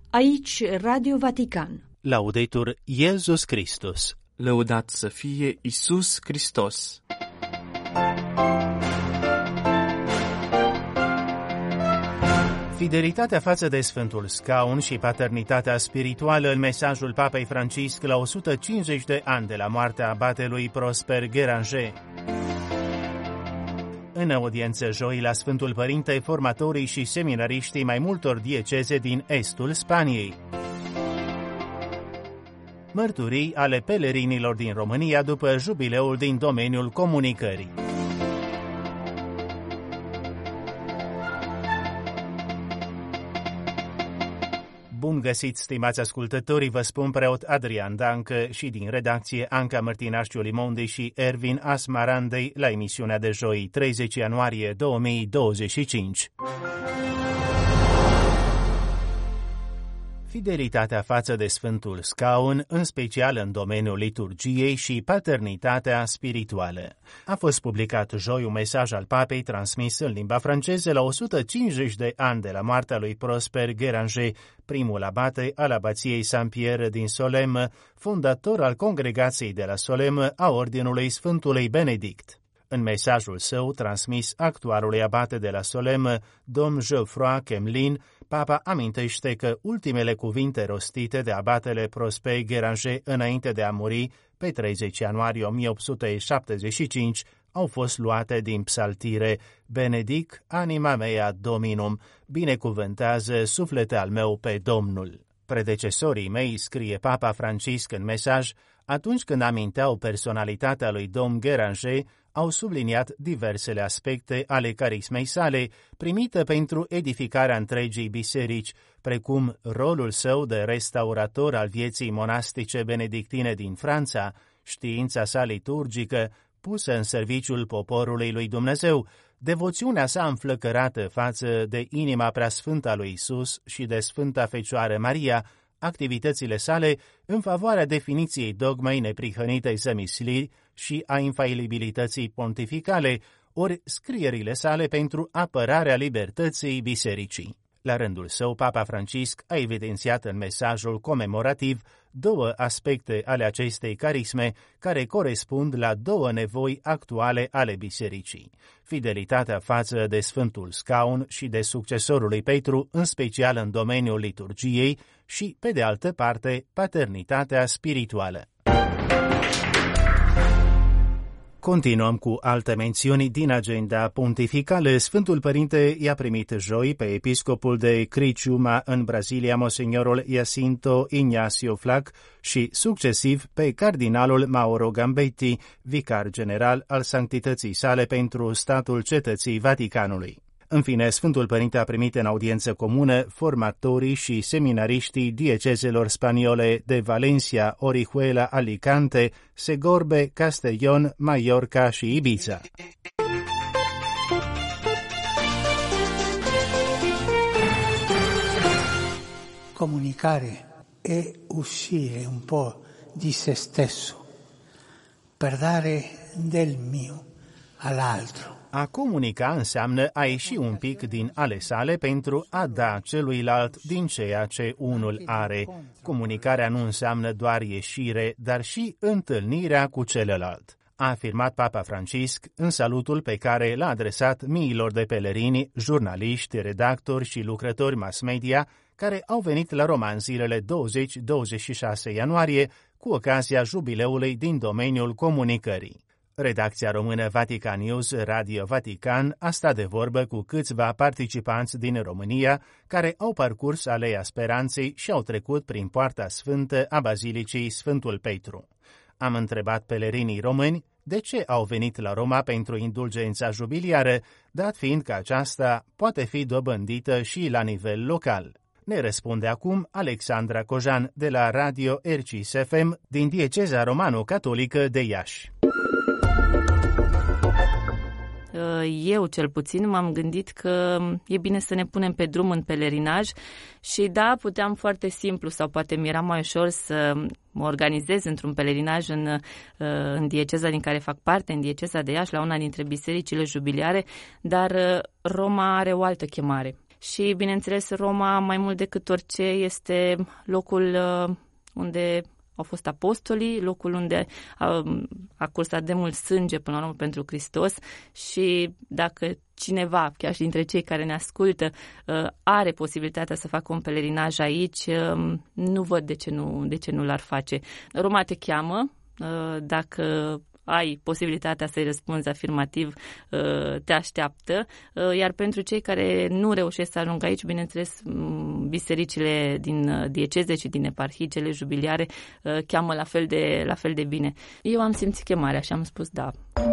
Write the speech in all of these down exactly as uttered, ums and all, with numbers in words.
Aici Radio Vatican. Laudetur Iesus Christus. Lăudat să fie Iisus Hristos. Fidelitatea față de Sfântul Scaun și paternitatea spirituală în mesajul Papei Francisc la o sută cincizeci de ani de la moartea abatelui Prosper Guéranger. În audiență joi la Sfântul Părinte, formatorii și seminariștii mai multor dieceze din estul Spaniei. Mărturii ale pelerinilor din România după jubileul din domeniul comunicării. Bun găsit, stimați ascultători, vă spun preot Adrian Dancă și din redacție Anca Mărtinașciu Limondi și Ervin Asmarandei la emisiunea de joi, treizeci ianuarie două mii douăzeci și cinci. Fidelitatea față de Sfântul Scaun, în special în domeniul liturgiei și paternitatea spirituală. A fost publicat joi un mesaj al Papei transmis în limba franceză la o sută cincizeci de ani de la moartea lui Prosper Guéranger, primul abate al abației Saint-Pierre din Solesmes, fondator al congregației de la Solesmes a Ordinului Sfântului Benedict. În mesajul său, transmis actualului abate de la Solesmes, domn Geoffroy Quemelin, Papa amintește că ultimele cuvinte rostite de abatele Prosper Guéranger înainte de a muri, pe treizeci ianuarie o mie opt sute șaptezeci și cinci, au fost luate din psaltire: Benedic anima mea Dominum, binecuvântează suflete al meu pe Domnul. Predecesorii mei, scrie Papa Francisc în mesaj, atunci când aminteau personalitatea lui domn Guéranger, au subliniat diversele aspecte ale carismei sale, primite pentru edificarea întregii biserici, precum rolul său de restaurator al vieții monastice benedictine din Franța, știința sa liturgică, pusă în serviciul poporului lui Dumnezeu, devoțiunea sa înflăcărată față de inima preasfântă a lui Isus și de Sfânta Fecioară Maria, activitățile sale în favoarea definiției dogmei neprihănitei zămisliri și a infailibilității pontificale, ori scrierile sale pentru apărarea libertății bisericii. La rândul său, Papa Francisc a evidențiat în mesajul comemorativ două aspecte ale acestei carisme care corespund la două nevoi actuale ale bisericii: fidelitatea față de Sfântul Scaun și de succesorul lui Petru, în special în domeniul liturgiei, și, pe de altă parte, paternitatea spirituală. Continuăm cu alte mențiuni din agenda pontificală. Sfântul Părinte i-a primit joi pe episcopul de Criciúma în Brazilia, monsignorul Jacinto Ignacio Flac, și succesiv pe cardinalul Mauro Gambetti, vicar general al Sanctității sale pentru statul Cetății Vaticanului. În fine, Sfântul Părinte a primit în audiență comună formatorii și seminariștii diecezelor spaniole de Valencia, Orihuela, Alicante, Segorbe, Castellón, Mallorca și Ibiza. Comunicare è uscire un po' di se stesso per dare del mio all'altro. A comunica înseamnă a ieși un pic din ale sale pentru a da celuilalt din ceea ce unul are. Comunicarea nu înseamnă doar ieșire, dar și întâlnirea cu celălalt, a afirmat Papa Francisc în salutul pe care l-a adresat miilor de pelerini, jurnaliști, redactori și lucrători mass media care au venit la Roma în zilele douăzeci douăzeci și șase ianuarie cu ocazia jubileului din domeniul comunicării. Redacția română Vatican News Radio Vatican a stat de vorbă cu câțiva participanți din România care au parcurs Aleea Speranței și au trecut prin Poarta Sfântă a Bazilicii Sfântul Petru. Am întrebat pelerinii români de ce au venit la Roma pentru indulgența jubiliară, dat fiind că aceasta poate fi dobândită și la nivel local. Ne răspunde acum Alexandra Cojan de la Radio R C S F M din dieceza romano-catolică de Iași. Eu, cel puțin, m-am gândit că e bine să ne punem pe drum în pelerinaj și da, puteam foarte simplu sau poate mi era mai ușor să mă organizez într-un pelerinaj în, în dieceza din care fac parte, în dieceza de Iași, la una dintre bisericile jubiliare, dar Roma are o altă chemare. și, bineînțeles, Roma, mai mult decât orice, este locul unde au fost apostolii, locul unde a, a cursat de mult sânge până la urmă pentru Hristos și dacă cineva, chiar și dintre cei care ne ascultă, are posibilitatea să facă un pelerinaj aici, nu văd de ce nu, de ce nu l-ar face. Roma te cheamă, dacă ai posibilitatea să-i răspunzi afirmativ, te așteaptă, iar pentru cei care nu reușesc să ajungă aici, bineînțeles, bisericile din dieceze și din eparhii, cele jubiliare, cheamă la fel de, la fel de bine. Eu am simțit chemarea și am spus da.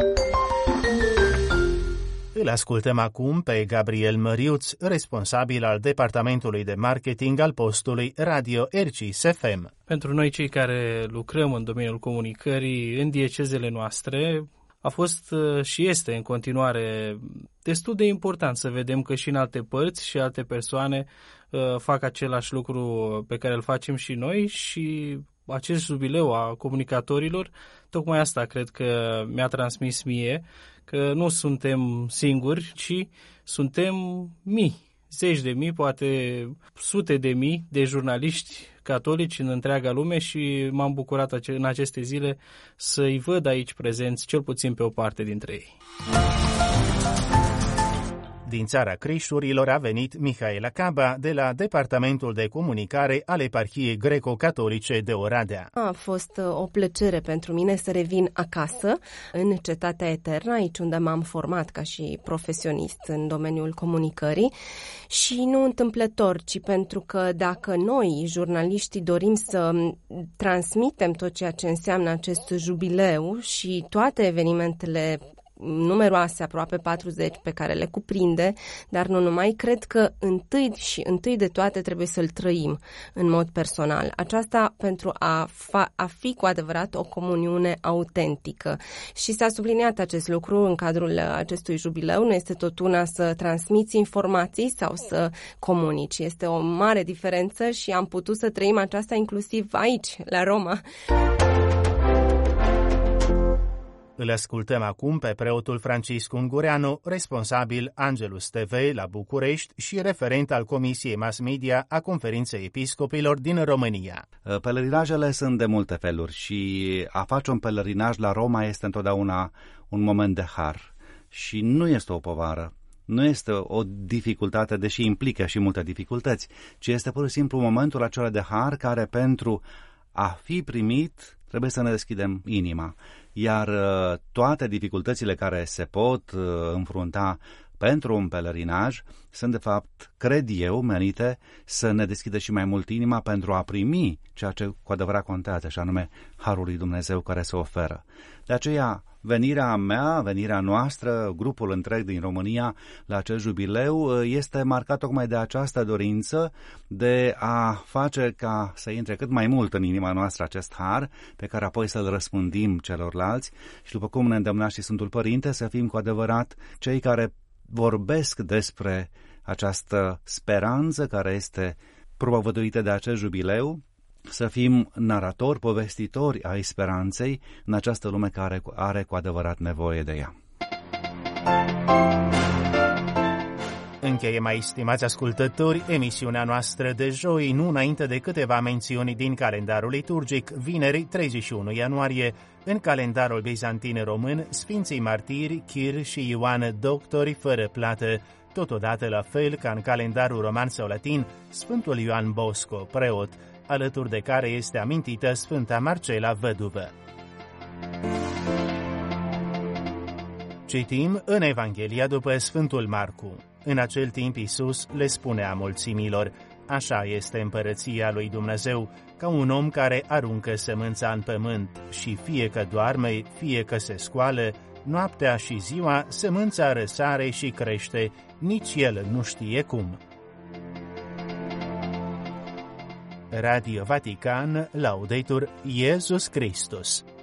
Îl ascultăm acum pe Gabriel Măriuț, responsabil al departamentului de marketing al postului Radio Ercis F M. Pentru noi, cei care lucrăm în domeniul comunicării în diecezele noastre, a fost și este în continuare destul de important să vedem că și în alte părți și alte persoane fac același lucru pe care îl facem și noi și acest jubileu a comunicatorilor, tocmai asta cred că mi-a transmis mie, că nu suntem singuri, ci suntem mii, zeci de mii, poate sute de mii de jurnaliști catolici în întreaga lume și m-am bucurat în aceste zile să-i văd aici prezenți, cel puțin pe o parte dintre ei. Din țara Crișurilor a venit Mihaela Caba de la Departamentul de Comunicare al Eparhiei Greco-Catolice de Oradea. A fost o plăcere pentru mine să revin acasă, în Cetatea Eternă, aici unde m-am format ca și profesionist în domeniul comunicării și nu întâmplător, ci pentru că dacă noi, jurnaliștii, dorim să transmitem tot ceea ce înseamnă acest jubileu și toate evenimentele numeroase, aproape patruzeci, pe care le cuprinde, dar nu numai, cred că întâi și întâi de toate trebuie să-l trăim în mod personal. Aceasta pentru a, fa- a fi cu adevărat o comuniune autentică. Și s-a subliniat acest lucru în cadrul acestui jubileu. Nu este tot una să transmiți informații sau să comunici. Este o mare diferență și am putut să trăim aceasta inclusiv aici, la Roma. Îl ascultăm acum pe preotul Francisc Ungureanu, responsabil Angelus T V la București și referent al Comisiei Mass Media a Conferinței Episcopilor din România. Pelerinajele sunt de multe feluri și a face un pelerinaj la Roma este întotdeauna un moment de har și nu este o povară. Nu este o dificultate, deși implică și multe dificultăți, ci este pur și simplu momentul acela de har care pentru a fi primit trebuie să ne deschidem inima. Iar toate dificultățile care se pot înfrunta pentru un pelerinaj sunt, de fapt, cred eu, menite să ne deschidă și mai mult inima pentru a primi ceea ce cu adevărat contează, și anume harul lui Dumnezeu care se oferă. De aceea, venirea mea, venirea noastră, grupul întreg din România la acest jubileu este marcat tocmai de această dorință de a face ca să intre cât mai mult în inima noastră acest har, pe care apoi să-l răspândim celorlalți și, după cum ne îndemna și Sfântul Părinte, să fim cu adevărat cei care vorbesc despre această speranță care este propovăduită de acest jubileu, să fim naratori, povestitori ai speranței în această lume care are cu adevărat nevoie de ea. Încheie, mai stimați ascultători, emisiunea noastră de joi, nu înainte de câteva mențiuni din calendarul liturgic, vineri treizeci și unu ianuarie, în calendarul bizantin român, Sfinții Martiri, Chir și Ioan, doctori fără plată, totodată la fel ca în calendarul roman sau latin, Sfântul Ioan Bosco, preot, alături de care este amintită Sfânta Marcela, văduvă. Citim în Evanghelia după Sfântul Marcu. În acel timp Iisus le spunea mulțimilor: așa este împărăția lui Dumnezeu, ca un om care aruncă sămânța în pământ și fie că doarme, fie că se scoală, noaptea și ziua sămânța răsare și crește, nici el nu știe cum. Radio Vatican, Laudetur Iesus Christus.